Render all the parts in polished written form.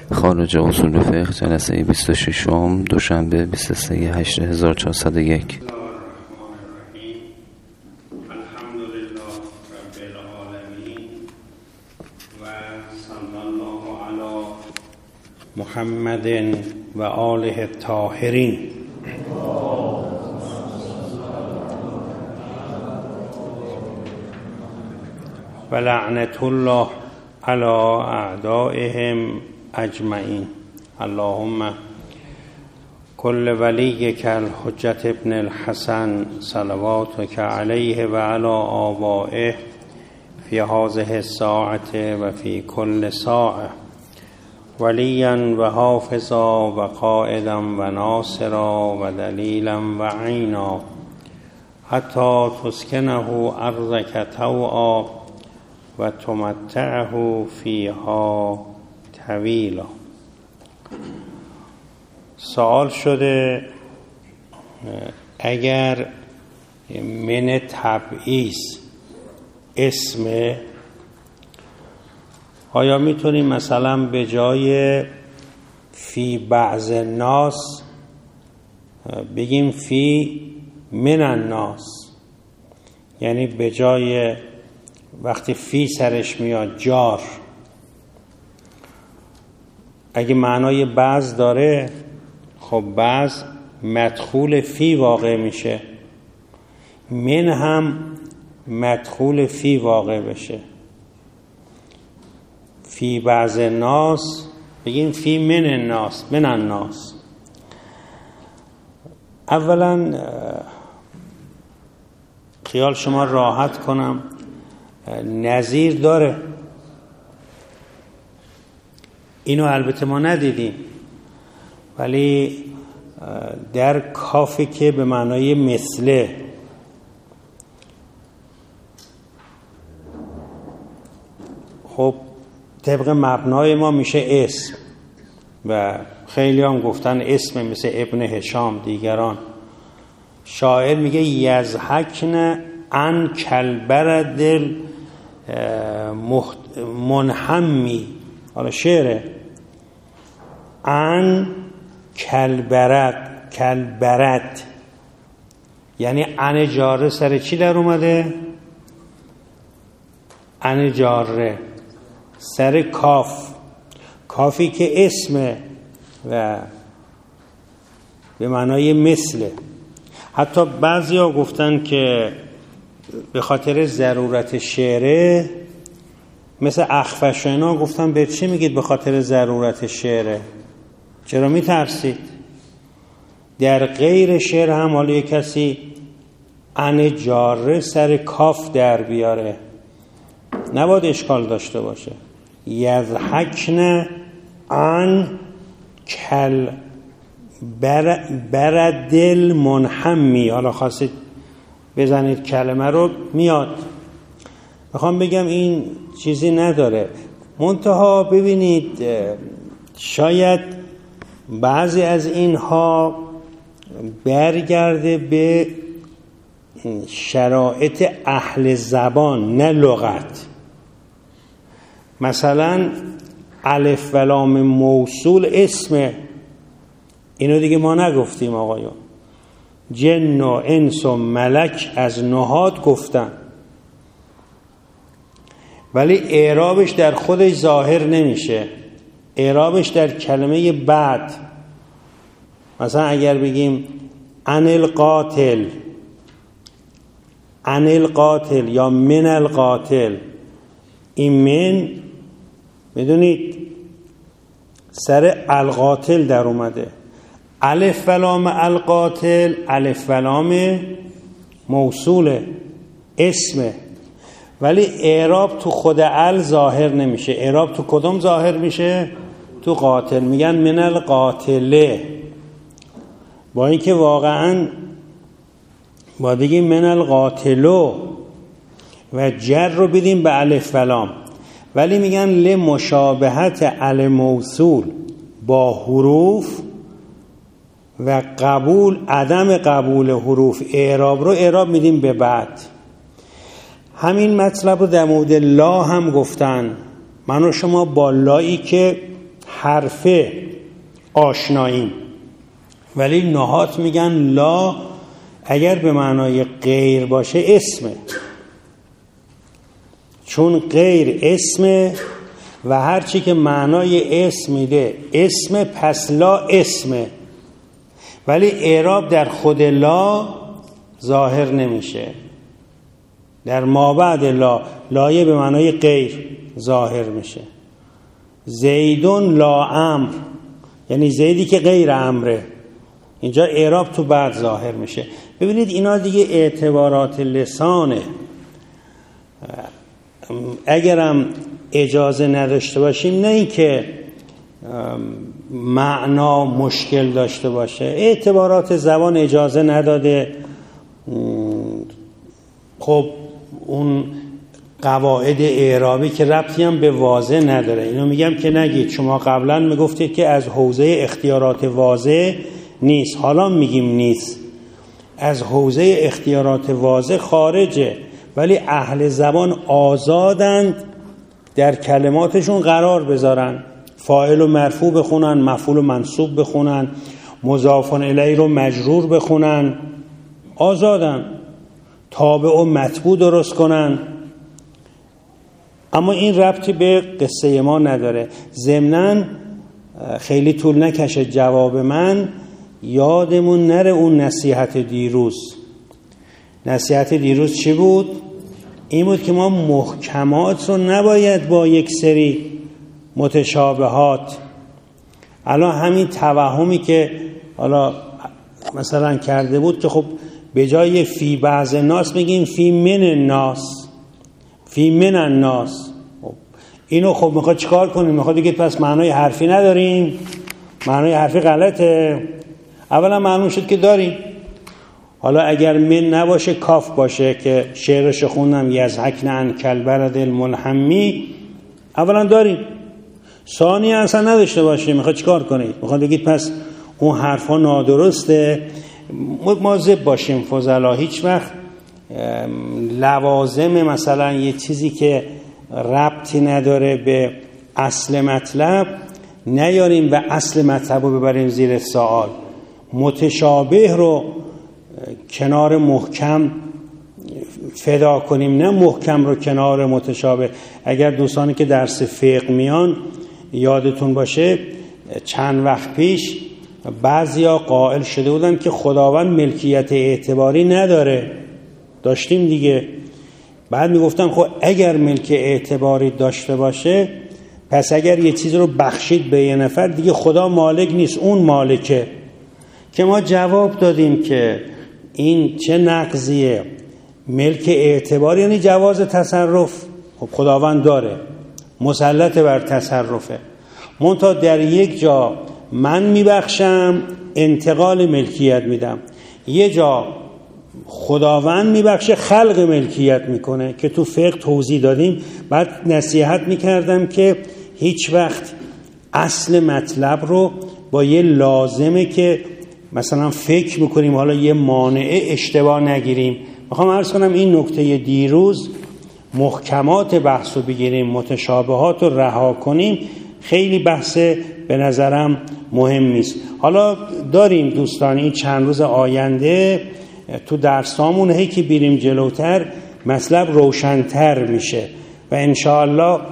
خارج اصول فقه جلسه 26 دوشنبه 23/8/1401. محمد و آله الطاهرین. و لعنت الله علی اعدائهم اجمعین. اللهم کل ولیک الحجة ابن الحسن صلواتک علیه و علی آبائه فی هذه الساعة و فی کل ساعة ولیا و حافظا و قائدا و ناصرا و دلیلا و عینا حتی تسکنه ارضک طوعا و تمتعه فیها طویلا. سوال شده اگر من تبعیض اسم، آیا میتونیم مثلا به جای فی بعض الناس بگیم فی من الناس؟ یعنی به جای وقتی فی سرش میاد جار، اگه معنای بعض داره خب بعض مدخول فی واقع میشه، من هم مدخول فی واقع بشه. فی بعض الناس بگیم فی من الناس، من الناس. اولا خیال شما راحت کنم، نظیر داره. اینو البته ما ندیدیم، ولی در کافی که به معنای مثله، خب طبق مبنای ما میشه اسم و خیلی هم گفتن اسم، مثل ابن هشام دیگران. شاعر میگه یضحکن عن کلبرد منحمی، حالا شعره، عن کلبرد، کلبرد یعنی عن جاره سر چی در اومده؟ عن جاره سر کاف، کافی که اسمه و به معنای مثله. حتی بعضی ها گفتن که به خاطر ضرورت شعره، مثل اخفشینا گفتن به چی میگید به خاطر ضرورت شعره؟ چرا میترسید؟ در غیر شعر هم حالا یک کسی عن جاره سر کاف در بیاره نباید اشکال داشته باشه. یضحکن عن کل برد المنحمی، حالا خواستید بزنید کلمه رو میاد. میخوام بگم این چیزی نداره، منتها ببینید شاید بعضی از اینها برگرده به شرایط اهل زبان نه لغت. مثلا الف و لام موصول اسمه، اینو دیگه ما نگفتیم آقایون. جن و انس و ملک از نهاد گفتن، ولی اعرابش در خودش ظاهر نمیشه، اعرابش در کلمه بعد. مثلا اگر بگیم عن القاتل، عن القاتل یا من القاتل، این من میدونید سر القاتل در اومده. الف و لام القاتل، الف و لام موصوله، اسمه، ولی اعراب تو خود ال ظاهر نمیشه. اعراب تو کدوم ظاهر میشه؟ تو قاتل. میگن من القاتله، با اینکه واقعا باید بگیم من القاتلو و جر رو بدیم به الف و لام، ولی میگن لمشابهت الموصول با حروف و قبول، عدم قبول حروف اعراب رو اعراب میدیم به بعد. همین مطلب رو در مورد لا هم گفتن. من و شما با لایی که حرفه آشناییم، ولی نحات میگن لا اگر به معنای غیر باشه اسمه، چون غیر اسمه و هرچی که معنای اسم میده اسمه، پس لا اسمه، ولی اعراب در خود لا ظاهر نمیشه. در مابعد لا، لایه به معنای غیر ظاهر میشه. زیدون لا امر، یعنی زیدی که غیر امره، اینجا اعراب تو بعد ظاهر میشه. ببینید اینا دیگه اعتبارات لسانه. اگرم اجازه نداشته باشیم، نه این که معنا مشکل داشته باشه، اعتبارات زبان اجازه نداده، خب اون قواعد اعرابی که ربطی هم به واضح نداره. اینو میگم که نگید شما قبلا میگفتید که از حوزه اختیارات واضح نیست، حالا میگیم نیست، از حوزه اختیارات واضح خارجه، ولی اهل زبان آزادند در کلماتشون قرار بذارن، فاعل و مرفوع بخونن، مفعول و منصوب بخونن، مضاف الیه رو مجرور بخونن، آزادن، تابع و متبوع درست کنن. اما این ربطی به قصه ما نداره. ضمناً خیلی طول نکشه جواب من، یادمون نره اون نصیحت دیروز. نصیحت دیروز چی بود؟ این بود که ما محکمات رو نباید با یک سری متشابهات، الان همین توهمی که حالا مثلا کرده بود که خب به جای فی بعض الناس میگیم فی من الناس، فی من الناس. اینو خب میخواد چیکار کنیم؟ میخواد بگید پس معنای حرفی نداریم، معنای حرفی غلطه. اولا معلوم شد که داریم. حالا اگر من نباشه کاف باشه که شعرش خوندم یضحکن عن کالبرد الملحمی، اولا داریم. ثانی اصلا نداشته باشه، میخواد چیکار کنید؟ میخواد بگید پس اون حرفا نادرسته. مواظب باشیم فضلا، هیچ وقت لوازم مثلا یه چیزی که ربطی نداره به اصل مطلب نیاریم و اصل مطلب رو ببریم زیر سوال. متشابه رو کنار محکم فدا کنیم، نه محکم رو کنار متشابه. اگر دوستانی که درس فقه میان یادتون باشه چند وقت پیش بعضیا قائل شده بودن که خداوند ملکیت اعتباری نداره، داشتیم دیگه. بعد میگفتن خب اگر ملک اعتباری داشته باشه، پس اگر یه چیز رو بخشید به یه نفر دیگه خدا مالک نیست، اون مالکه. که ما جواب دادیم که این چه نقضیه؟ ملک اعتباری یعنی جواز تصرف. خب خداوند داره، مسلط بر تصرفه، منتها در یک جا من میبخشم انتقال ملکیت میدم، یه جا خداوند میبخشه خلق ملکیت میکنه که تو فقه توضیح دادیم. بعد نصیحت میکردم که هیچ وقت اصل مطلب رو با یه لازمه که مثلا فکر میکنیم حالا یه مانعه اشتباه نگیریم. میخوام عرض کنم این نکته دیروز محکمات بحث رو بگیریم، متشابهات رو رها کنیم، خیلی بحث به نظرم مهم نیست. حالا داریم دوستان این چند روز آینده تو درسامون هی که بریم جلوتر مطلب روشن‌تر میشه و انشاءالله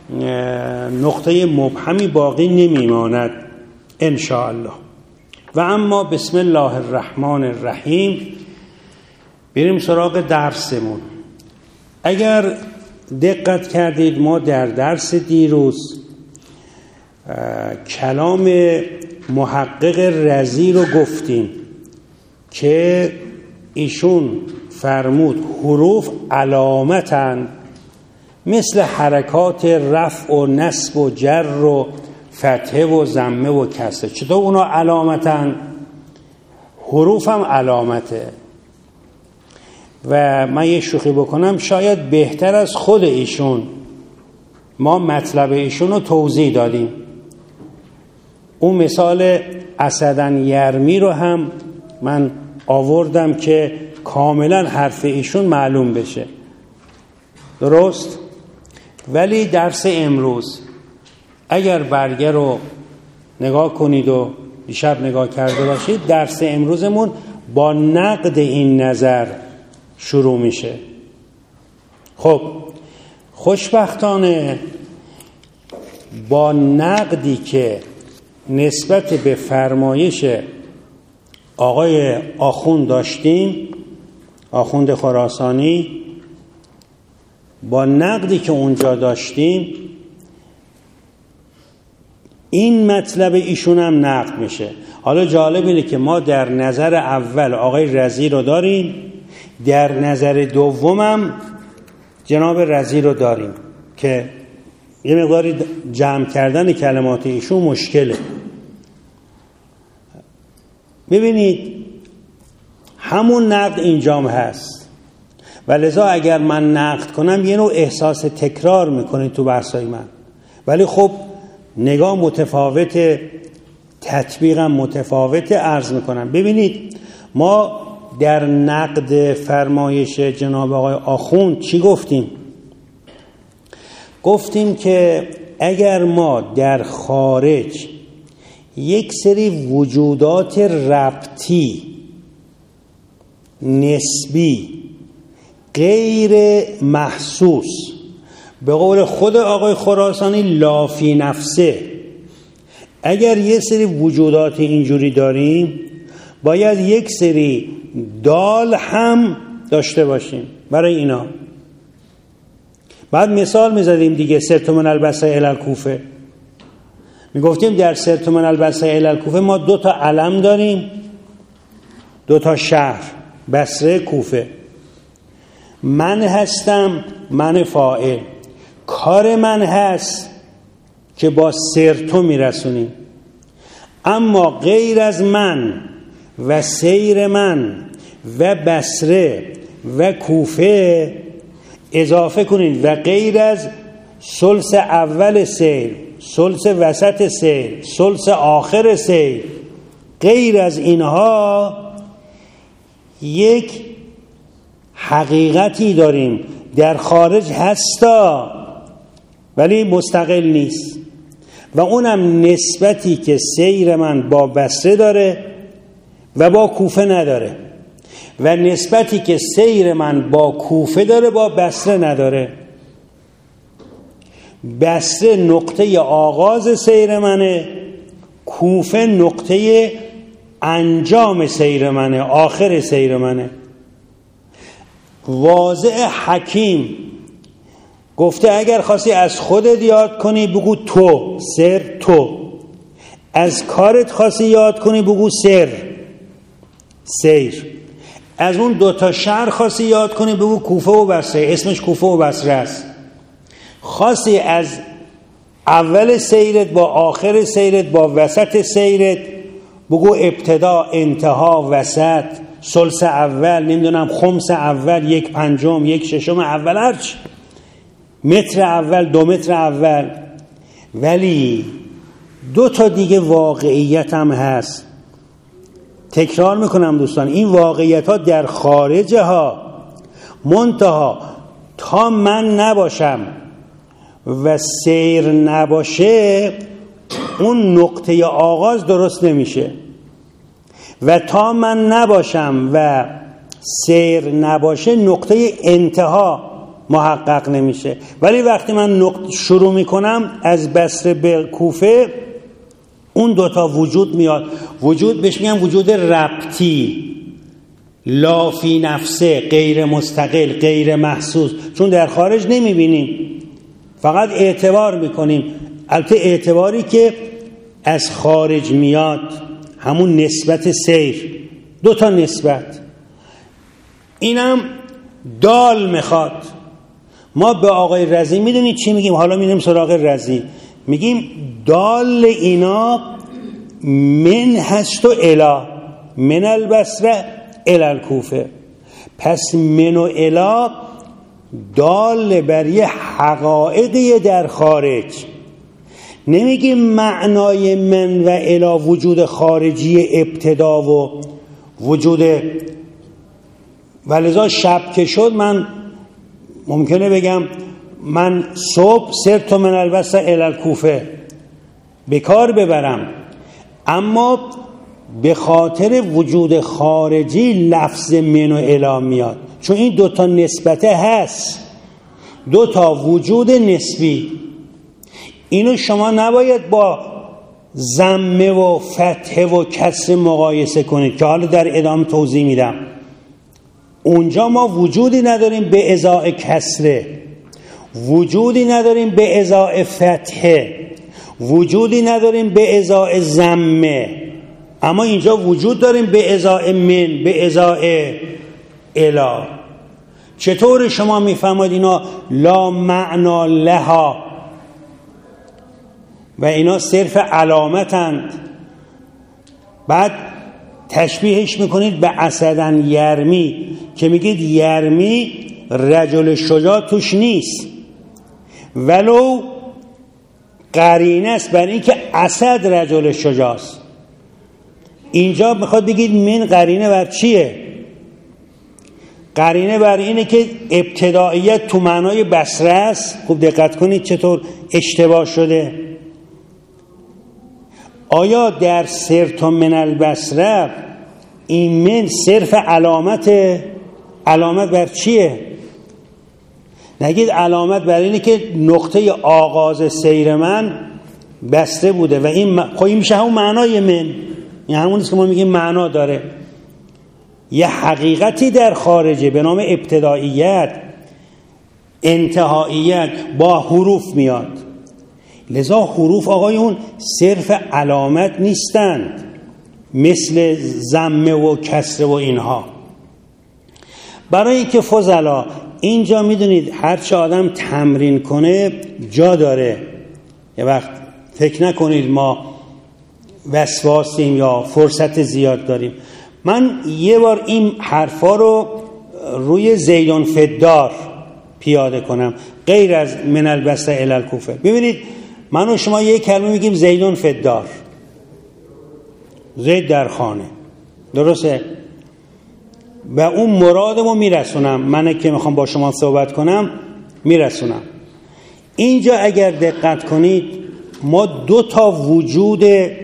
نقطه مبهمی باقی نمیماند انشاءالله. و اما بسم الله الرحمن الرحیم بریم سراغ درسمون. اگر دقت کردید ما در درس دیروز کلام محقق رضی رو گفتیم که ایشون فرمود حروف علامتن، مثل حرکات رفع و نصب و جر و فتحه و ضمه و کسره. چطور اونا علامتن؟ حروف هم علامته. و من یه شوخی بکنم، شاید بهتر از خود ایشون ما مطلب ایشون رو توضیح دادیم. اون مثال اسدن یرمی رو هم من آوردم که کاملا حرف ایشون معلوم بشه، درست؟ ولی درس امروز اگر برگه رو نگاه کنید و دیشب نگاه کرده باشید، درس امروزمون با نقد این نظر شروع میشه. خب خوشبختانه با نقدی که نسبت به فرمایش آقای آخوند داشتیم، آخوند خراسانی، با نقدی که اونجا داشتیم این مطلب ایشون هم نقد میشه. حالا جالب اینه که ما در نظر اول آقای رضی رو داریم، در نظر دومم جناب رضی رو داریم که یه مقداری جمع کردن کلمات ایشون مشکله. ببینید همون نقد اینجام هست و لذا اگر من نقد کنم یه نوع احساس تکرار میکنید تو بحثای من، ولی خب نگاه متفاوت، تطبیقم متفاوت عرض میکنم. ببینید ما در نقد فرمایش جناب آقای آخوند چی گفتیم؟ گفتیم که اگر ما در خارج یک سری وجودات ربطی، نسبی، غیر محسوس، به قول خود آقای خراسانی لافی نفسه، اگر یک سری وجودات اینجوری داریم باید یک سری دال هم داشته باشیم برای اینا. بعد مثال میزدیم دیگه، سرت من البصره الی الکوفه، میگفتیم در سرت من البصره الی الکوفه ما 2 تا علم داریم، 2 تا شهر، بصره، کوفه. من هستم، من فاعل، کار من هست که با سرتو میرسونیم. اما غیر از من و سیر من و بصره و کوفه اضافه کنید و غیر از ثلث اول سیر، ثلث وسط سیر، ثلث آخر سیر، غیر از اینها یک حقیقتی داریم در خارج هستا ولی مستقل نیست و اونم نسبتی که سیر من با بصره داره و با کوفه نداره و نسبتی که سیر من با کوفه داره با بصره نداره. بصره نقطه آغاز سیر منه، کوفه نقطه انجام سیر منه، آخر سیر منه. واضع حکیم گفته اگر خواستی از خودت یاد کنی بگو تو، سر تو. از کارت خواستی یاد کنی بگو سر، سیر. از اون 2 تا شهر خواستی یاد کنی بگو کوفه و بصره، اسمش کوفه و بصره است. خواستی از اول سیرت با آخر سیرت با وسط سیرت بگو ابتدا، انتها، وسط، ثلث اول، نمیدونم خمس اول، 1/5، 1/6 اول، هرچی، متر اول، 2 متر اول. ولی 2 تا دیگه واقعیت هم هست. تکرار میکنم دوستان، این واقعیت ها در خارجه ها، منتها تا من نباشم و سیر نباشه اون نقطه آغاز درست نمیشه و تا من نباشم و سیر نباشه نقطه انتها محقق نمیشه. ولی وقتی من شروع میکنم از بصره به کوفه اون 2 تا وجود میاد. وجود بهش میگن وجود ربطی، لافی نفسه، غیر مستقل، غیر محسوس، چون در خارج نمیبینیم، فقط اعتبار میکنیم. البته اعتباری که از خارج میاد همون نسبت سیر، 2 تا نسبت. اینم دال میخواد. ما به آقای رضی میدونید چی میگیم؟ حالا میدونیم سراغ رضی، میگیم دال اینا من هست و الا، من البصره الی الکوفه. پس من و الا دال بر یه حقایقی در خارج. نمیگیم معنای من و الا وجود خارجی ابتدا و وجود. ولذا شب که شد من ممکنه بگم من صبح سرت من البصره الی الکوفه، بکار ببرم اما به خاطر وجود خارجی لفظ من و الی میاد، چون این دوتا نسبته هست، دوتا وجود نسبی. اینو شما نباید با ضمه و فتحه و کسر مقایسه کنید که حالا در ادامه توضیح میدم. اونجا ما وجودی نداریم به ازای کسره، وجودی نداریم به ازای فتحه، وجودی نداریم به ازای ضمه، اما اینجا وجود داریم به ازای من، به ازای الی. چطور شما میفهمید اینا لا معنا لها و اینا صرف علامتند؟ بعد تشبیهش میکنید به اسدن یرمی که میگید یرمی رجل شجاع توش نیست، ولو قرینه است بر این که اسد رجل شجاع است. اینجا میخواد بگید من قرینه بر چیه؟ قرینه بر اینه که ابتداییت تو معنای بصره است. خوب دقت کنید چطور اشتباه شده. آیا در سرت من البصره این من صرف علامت بر چیه؟ نگید علامت بر اینه که نقطه آغاز سیر من بسته بوده و این خواهی میشه همون معنای من، این همونیست که ما میگیم معنا داره. یه حقیقتی در خارجه به نام ابتداییت، انتهاییت با حروف میاد. لذا حروف آقایون صرف علامت نیستند مثل ضمه و کسره و اینها. برای که فضلا اینجا میدونید هرچه آدم تمرین کنه جا داره. یه وقت فکر نکنید ما وسواسیم یا فرصت زیاد داریم. من یه بار این حرفا رو روی زیدون فدار پیاده کنم غیر از من البصره الی الکوفه. ببینید من و شما یک کلمه میگیم زیدون فدار، زید در خانه، درسته؟ و اون مرادمو میرسونم، من که میخوام با شما صحبت کنم میرسونم. اینجا اگر دقت کنید ما دو تا وجود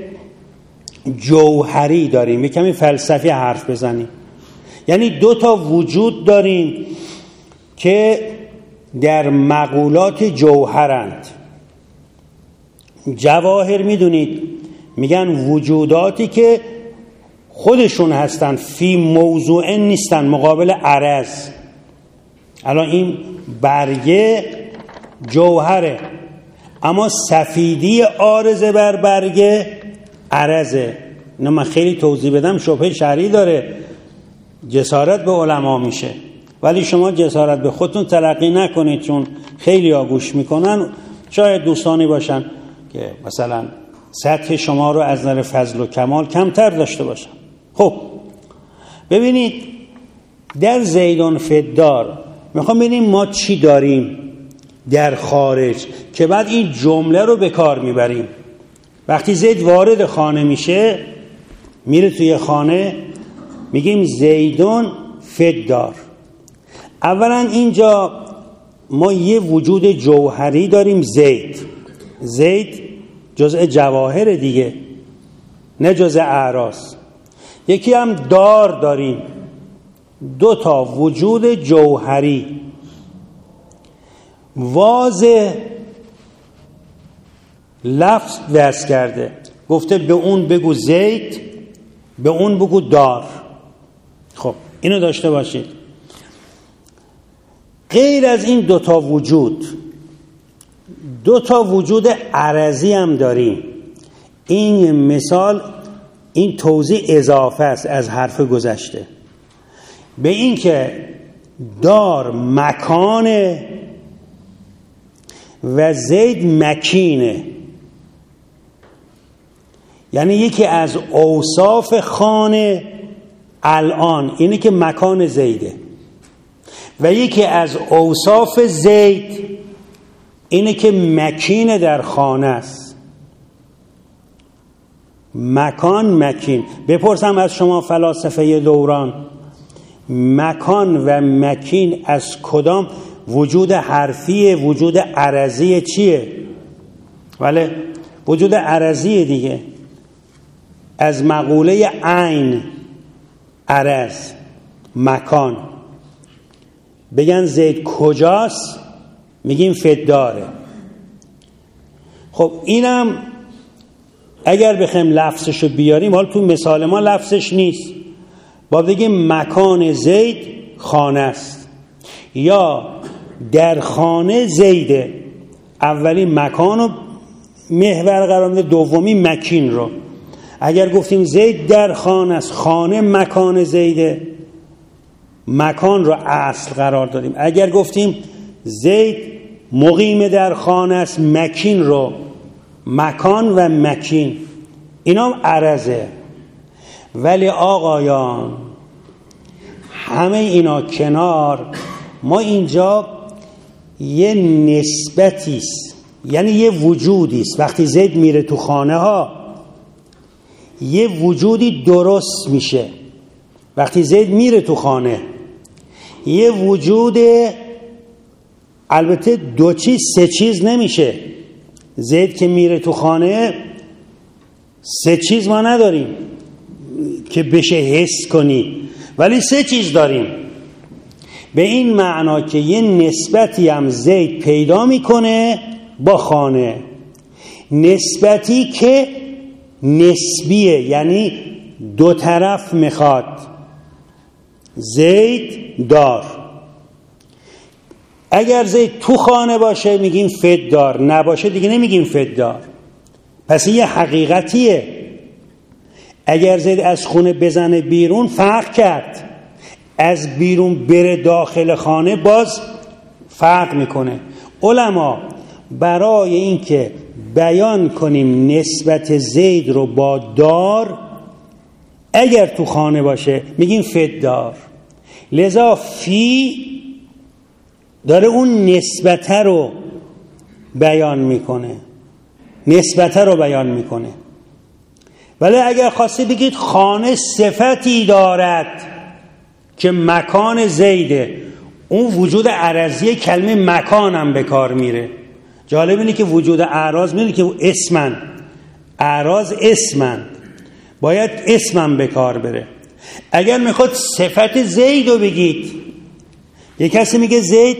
جوهری داریم. یکمی فلسفی حرف بزنیم، یعنی دو تا وجود داریم که در مقولات جوهرند. جواهر میدونید میگن وجوداتی که خودشون هستن، فی موضوع نیستن، مقابل عرض. الان این برگه جوهره، اما سفیدی عارضه بر برگه عرضه. نه من خیلی توضیح بدم شبهه شرعی داره، جسارت به علما میشه. ولی شما جسارت به خودتون تلقی نکنید، چون خیلی ها گوش میکنن، شاید دوستانی باشن که مثلا سطح شما رو از نظر فضل و کمال کمتر داشته باشن. خب ببینید در زیدون فدار میخوام ببینیم ما چی داریم در خارج که بعد این جمله رو به کار میبریم. وقتی زید وارد خانه میشه، میره توی خانه، میگیم زیدون فدار. اولا اینجا ما یه وجود جوهری داریم، زید جزء جواهر دیگه، نه جزء اعراض. یکی هم دار داریم، دو تا وجود جوهری. واضح لفظ وضع کرده، گفته به اون بگو زید، به اون بگو دار. خب اینو داشته باشید. غیر از این دو تا وجود عرضی هم داریم. این مثال، این توضیح اضافه است از حرف گذشته به این که دار مکانه و زید مکینه. یعنی یکی از اوصاف خانه الان اینه که مکان زیده و یکی از اوصاف زید اینه که مکین در خانه است. مکین. بپرسم از شما فلاسفه دوران، مکان و مکین از کدام وجود حرفی، وجود عرضی چیه؟ ولی وجود عرضی دیگه. از مقوله عین، عرض، مکان بگن زید کجاست، میگیم فداره. خب اینم اگر بخوایم لفظشو بیاریم، حالا تو مثال ما لفظش نیست، با بگیم مکان زید خانه است یا در خانه زیده. اولی مکان رو محور قرار میده، دومی مکین رو. اگر گفتیم زید در خانه است، خانه مکان زیده، مکان رو اصل قرار دادیم. اگر گفتیم زید مقیم در خانه است، مکین رو مکان و مکین، اینا هم عرضه. ولی آقایان همه اینا کنار، ما اینجا یه نسبتی است، یعنی یه وجودی است. وقتی زید میره تو خانه ها یه وجودی درست میشه. وقتی زید میره تو خانه یه وجود، البته دو چیز سه چیز نمیشه. زید که میره تو خانه سه چیز ما نداریم که بشه حس کنی، ولی سه چیز داریم. به این معنا که یه نسبتی هم زید پیدا میکنه با خانه، نسبتی که نسبیه، یعنی دو طرف میخواد. زید دار، اگر زید تو خانه باشه میگیم فدار، نباشه دیگه نمیگیم فدار. پس این یه حقیقتیه. اگر زید از خونه بزنه بیرون فرق کرد، از بیرون بره داخل خانه باز فرق میکنه. علما برای اینکه بیان کنیم نسبت زید رو با دار، اگر تو خانه باشه میگیم فدار. لذا فی داره اون نسبته رو بیان میکنه، نسبته رو بیان میکنه. ولی اگر خواستی بگید خانه صفتی دارد که مکان زیده، اون وجود عرضی کلمه مکان هم به کار میره. جالب اینه که وجود اعراض میره که اسمن، اعراض اسمن، باید اسمم به کار بره. اگر میخواد صفت زید رو بگید، یک کسی میگه زید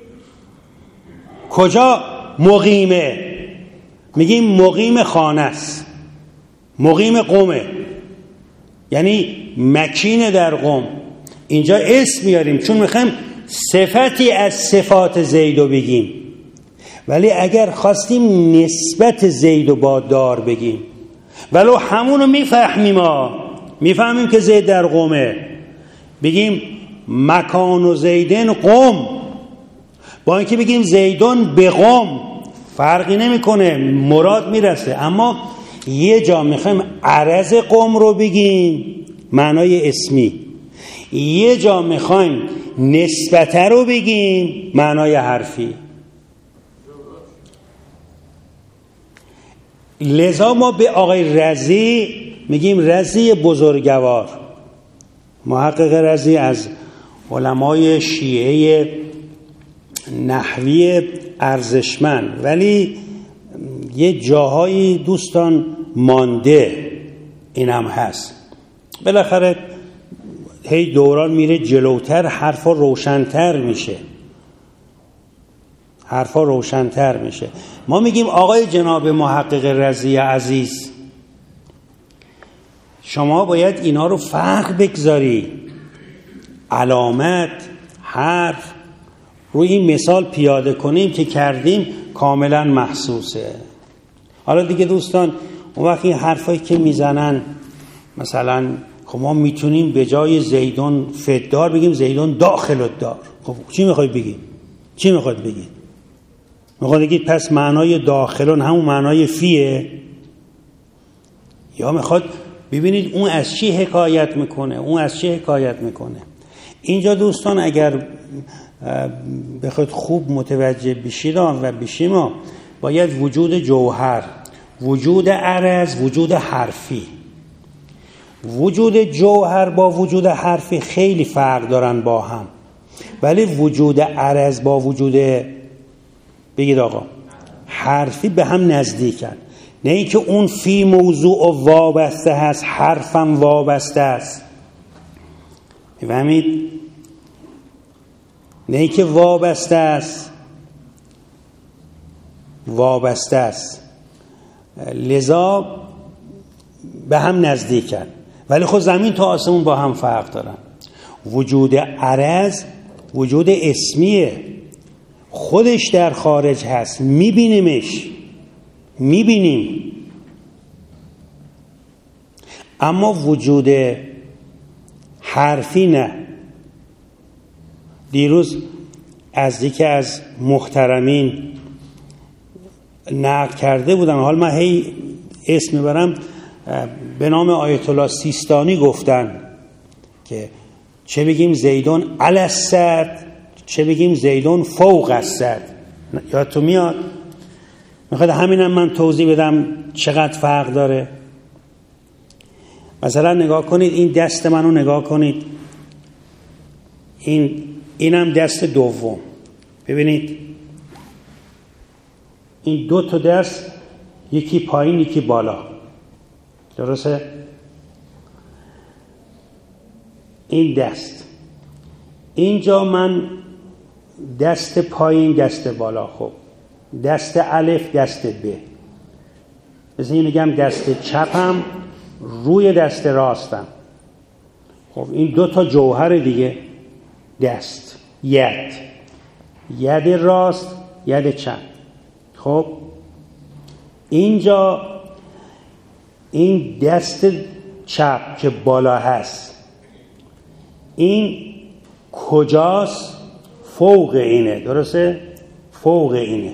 کجا مقیمه، میگیم مقیم خانه است، مقیم قومه، یعنی مکین در قوم. اینجا اسم میاریم چون میخوایم صفتی از صفات زید رو بگیم. ولی اگر خواستیم نسبت زید رو با دار بگیم، ولو همونو میفهمیم که زید در قومه، بگیم مکان و زیدن قوم، با اینکه بگیم زیدون به قوم فرقی نمیکنه، مراد میرسه. اما یه جا میخوایم عرض قوم رو بگیم معنای اسمی، یه جا میخوایم نسبت رو بگیم معنای حرفی. لذا ما به آقای رضی میگیم رضی بزرگوار، محقق رضی از علمای شیعه نحوی ارزشمند، ولی یه جاهایی دوستان مانده، اینم هست. بالاخره هی دوران میره جلوتر، حرفا روشن‌تر میشه. ما میگیم آقای جناب محقق رضی عزیز، شما باید اینا رو فرق بگذاری، علامت، حرف، روی این مثال پیاده کنیم که کردیم کاملا محسوسه. حالا دیگه دوستان اون وقت این حرفایی که میزنن، مثلا خب ما میتونیم به جای زیدون فدار بگیم زیدون داخل الدار. خب چی میخواید بگید؟ میخواید بگید پس معنای داخلون همون معنای فیه؟ یا میخواد ببینید اون از چی حکایت میکنه؟ اینجا دوستان اگر بخواید خوب متوجه بشید و بشیم، باید وجود جوهر، وجود عرض، وجود حرفی، وجود جوهر با وجود حرفی خیلی فرق دارن با هم، ولی وجود عرض با وجود بگید آقا حرفی به هم نزدیکن. نه اینکه اون فی موضوع و وابسته هست، حرفم وابسته است. میفهمید؟ نه اینکه وابسته است، وابسته است، لذا به هم نزدیکن، ولی خود زمین تا آسمون با هم فرق دارن. وجود عرض وجود اسمیه، خودش در خارج هست، میبینیمش، میبینیم، اما وجود حرفی نه. دیروز از یکی از محترمین نقل کرده بودن، حال من هی اسم میبرم، به نام آیت الله سیستانی گفتن که چه بگیم زیدون علی السد، چه بگیم زیدون فوق السد. یادتون میاد؟ میخواد همینم من توضیح بدم چقدر فرق داره. مثلا نگاه کنید، این دست منو نگاه کنید، اینم دست دوم، ببینید این دو تا دست، یکی پایین یکی بالا، درسته؟ این دست، اینجا من دست پایین دست بالا، خب دست الف دست ب، مثل این میگم دست چپم روی دست راستم. خب این دو تا جوهر دیگه، دست، ید راست ید چپ. خب اینجا این دست چپ که بالا هست، این کجاست؟ فوق اینه، درسته؟ فوق اینه.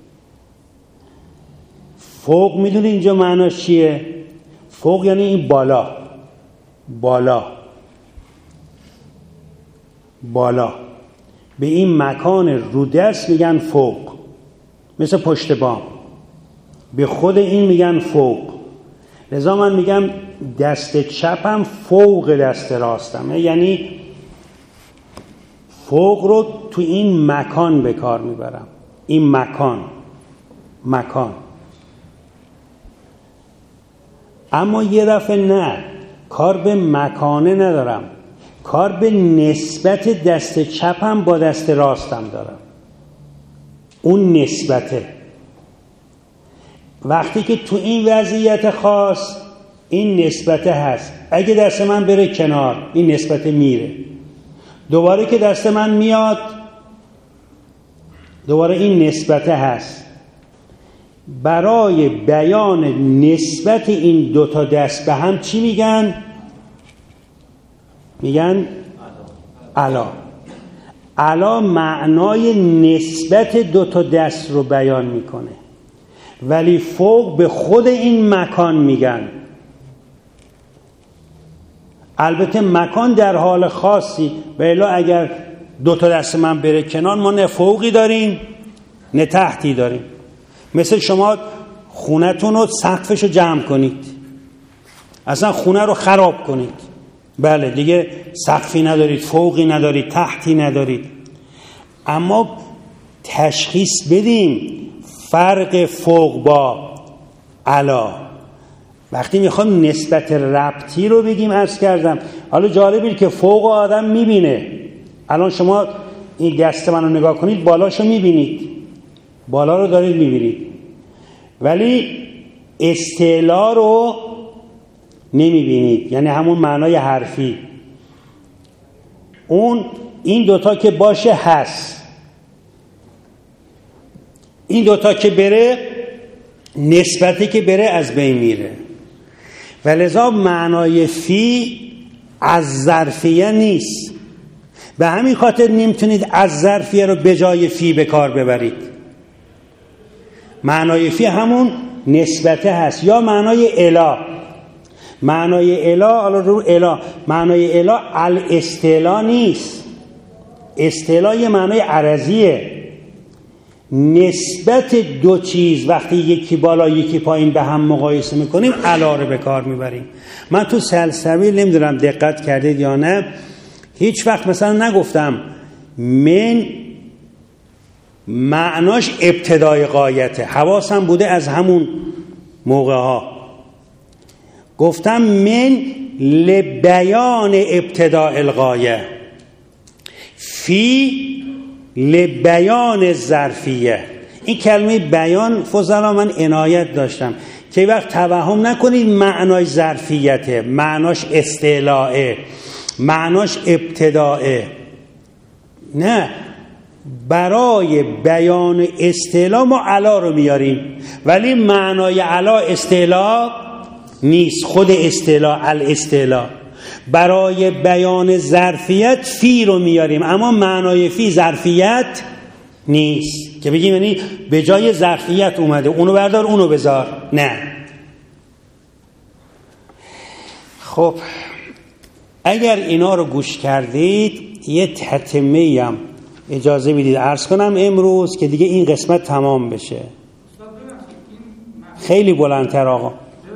فوق میدونی اینجا معناش چیه؟ فوق یعنی این بالا، بالا، بالا. به این مکان رو دست میگن فوق، مثل پشت بام، به خود این میگن فوق. لذا من میگم دست چپم فوق دست راستم، یعنی فوق رو تو این مکان به کار میبرم. این مکان. اما یه دفعه نه، کار به مکانه ندارم، کار به نسبت دست چپم با دست راستم دارم. اون نسبته. وقتی که تو این وضعیت خاص این نسبته هست، اگه دست من بره کنار این نسبته میره، دوباره که دست من میاد دوباره این نسبته هست. برای بیان نسبت این دوتا دست به هم چی میگن؟ میگن علا. علا معنای نسبت دوتا دست رو بیان میکنه، ولی فوق به خود این مکان میگن. البته مکان در حال خاصی، و الا اگر دوتا دست من بره کنار ما نه فوقی داریم نه تحتی داریم. مثل شما خونتون رو سقفش رو جمع کنید، اصلا خونه رو خراب کنید، بله دیگه سقفی ندارید، فوقی ندارید، تحتی ندارید. اما تشخیص بدیم فرق فوق با علا. وقتی میخوام نسبت ربطی رو بگیم، عرض کردم حالا جالبه که فوق آدم میبینه. الان شما این دست من رو نگاه کنید، بالاشو میبینید، بالا رو دارید میبینید، ولی استعلا رو نمیبینید، یعنی همون معنای حرفی. این دوتا که باشه هست، این دوتا که بره نسبتی که بره از بین میره. و لذا معنای فی از ظرفیه نیست. به همین خاطر نمیتونید از ظرفیه رو به جای فی به کار ببرید. معنای فی همون نسبته هست، یا معنای الا. معنای الا، حالا رو الا، معنای الا الاستعلا نیست. استعلا یه معنای عرضیه. نسبت دو چیز وقتی یکی بالا یکی پایین به هم مقایسه میکنیم الا رو به کار میبریم. من تو سلسبیل نمیدونم دقت کردید یا نه، هیچ وقت مثلا نگفتم من معناش ابتدای غایته، حواسم بوده از همون موقع ها گفتم من لبیان ابتداء الغایه، فی لبیان ظرفیه. این کلمه بیان فضلا من عنایت داشتم که وقت توهم نکنید معنای ظرفیته، معناش استعلاءه، معناش ابتداءه. نه، برای بیان استعلاء ما علا رو میاریم، ولی معنای علا استعلاء نیست، خود استعلاء الاستعلاء. برای بیان ظرفیت فی رو میاریم، اما معنای فی ظرفیت نیست که بگیم یعنی به جای ظرفیت اومده اونو بردار اونو بذار. نه. خب اگر اینا رو گوش کردید یه تتمه‌ای هم اجازه بدید عرض کنم امروز که دیگه این قسمت تمام بشه. خیلی بلندتر آقا.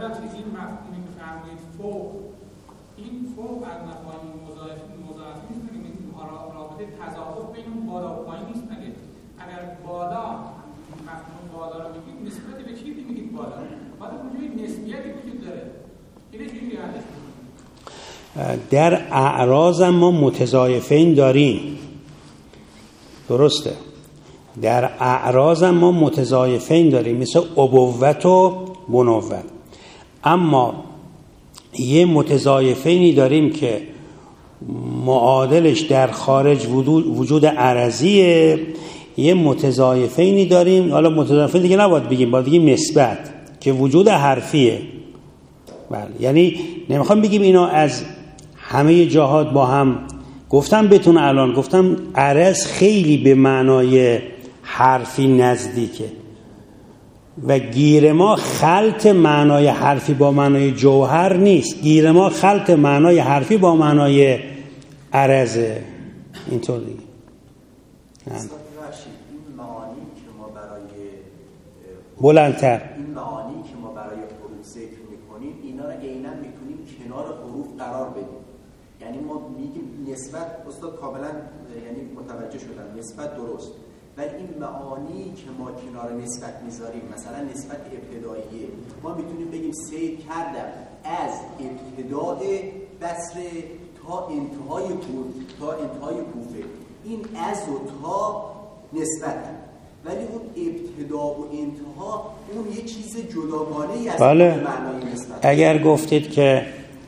در اعراض ما متضایفین داریم، درسته، در اعراض ما متضایفین داریم مثل ابوت و بنوت، اما یه متضایفینی داریم که معادلش در خارج وجود عرضیه، یه متضایفینی داریم، حالا متضایفین دیگه نباید بگیم، باید بگیم نسبت که وجود حرفیه. بله، یعنی نمیخوام بگیم اینا از همه جهات با هم. گفتم بهتون الان، گفتم عرض خیلی به معنای حرفی نزدیکه و گیر ما خلط معنای حرفی با معنای جوهر نیست، گیر ما خلط معنای حرفی با معنای عرضه. اینطور دیگه. این معانی که ما برای بلندتر، این معانی که ما برای حروف ذکر میکنیم اینا رو عیناً میتونیم کنار حروف قرار بدیم. یعنی ما میگیم نسبت، استاد کاملا یعنی متوجه شدن نسبت درست، ولی این معانی که ما کنار نسبت میذاریم، مثلا نسبت ابتداییه، ما میتونیم بگیم سیر کردم از ابتداء بصره تا انتهای کوفه. این از و تا نسبت، ولی اون ابتدا و انتها اون یه چیز جداگانه‌ای است. بله. معنای نسبت. اگر گفتید که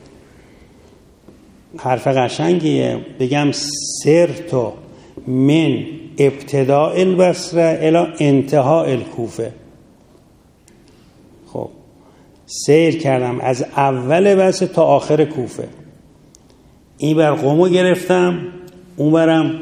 حرف قشنگیه، بگم سرتو من ابتداء البصره الی انتهای الکوفه. خب سیر کردم از اول بصره تا آخر کوفه. این بر قمو گرفتم، اون برم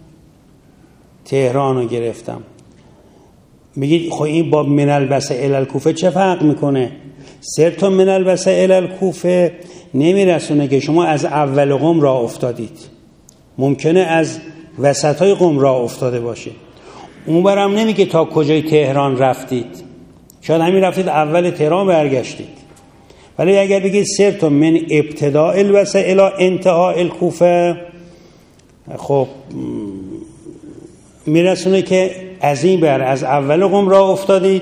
تهرانو گرفتم. میگید خب این با من البصره الی الکوفه چه فرق میکنه؟ سرتو من البصره الی الکوفه نمیرسونه که شما از اول قم راه افتادید، ممکنه از وسطای قم راه افتاده باشه. اون برم نمیگه تا کجای تهران رفتید، شاید همین رفتید اول تهران برگشتید. ولی اگر بگید سرتو من ابتداء البصره الی انتهای الکوفه، خب میرسونه که از این بر از اول قم راه افتادید،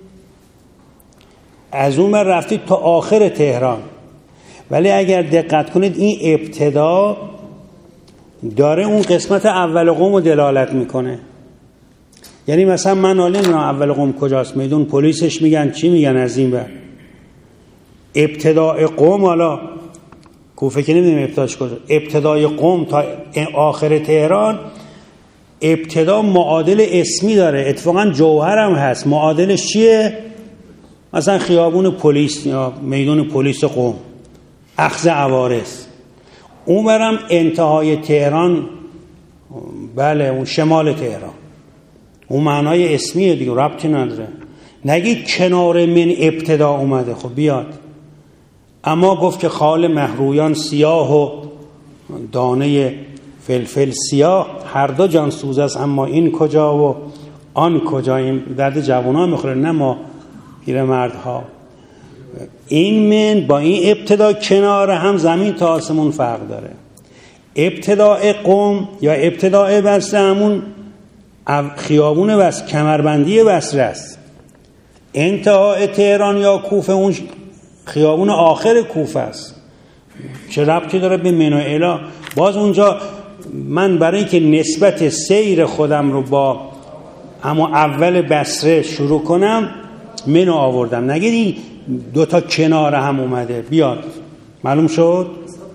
از اون بر رفتید تا آخر تهران. ولی اگر دقت کنید این ابتدا داره اون قسمت اول قم رو دلالت میکنه. یعنی مثلا من حالا نمیدونم اول قم کجاست، میدون پلیسش میگن چی میگن از این بر ابتدای قم، حالا کوفه که نمیدونم ابتداش کجا، ابتدای قم تا آخر تهران ابتدا معادل اسمی داره، اتفاقا جوهر هم هست. معادلش چیه؟ مثلا خیابون پلیس یا میدون پلیس قم، اخذ عوارض. اون برم انتهای تهران، بله اون شمال تهران، اون معنای اسمیه دیگه، ربطی نداره. نگید کنار من ابتدا اومده، خب بیاد. اما گفت که خال مهرویان سیاه و دانه فلفل سیاه، هر دو جان سوز است، اما این کجا و آن کجا. این درد جوانان میخوره، نه ما پیرمردها. این من با این ابتدا کنار هم زمین تا آسمون فرق داره. ابتداء قم یا ابتداء بصره همون خیابون بصره، کمربندی بصره است. انتهای تهران یا کوفه اون خیابون آخر کوفه است، چه ربطی داره به منو الا؟ باز اونجا من برای اینکه نسبت سیر خودم رو با اما اول بصره شروع کنم منو آوردم، نگید این دوتا کنار هم اومده. بیاد معلوم شد؟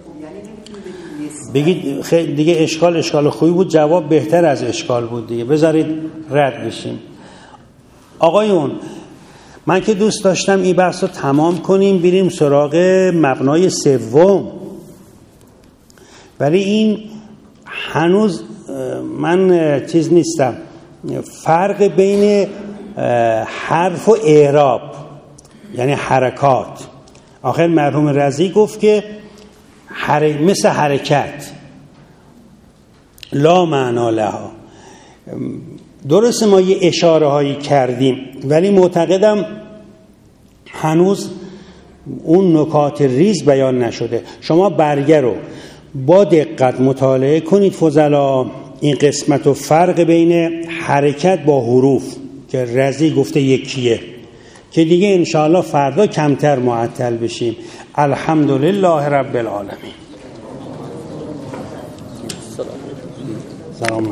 بگید خیلی دیگه اشکال خوبی بود، جواب بهتر از اشکال بود دیگه، بذارید رد بشیم. آقایون من که دوست داشتم این بحث رو تمام کنیم بریم سراغ مبنای سوم، ولی این هنوز من چیز نیستم، فرق بین حرف و اعراب یعنی حرکات. آخر مرحوم رضی گفت که مثل حرکت لا معنا لها. درسته ما یه اشاره هایی کردیم ولی معتقدم هنوز اون نکات ریز بیان نشده. شما برگه رو با دقت مطالعه کنید فضلا، این قسمت و فرق بین حرکت با حروف که رضی گفته یکیه، که دیگه انشاءالله فردا کمتر معطل بشیم. الحمدلله رب العالمین. سلام.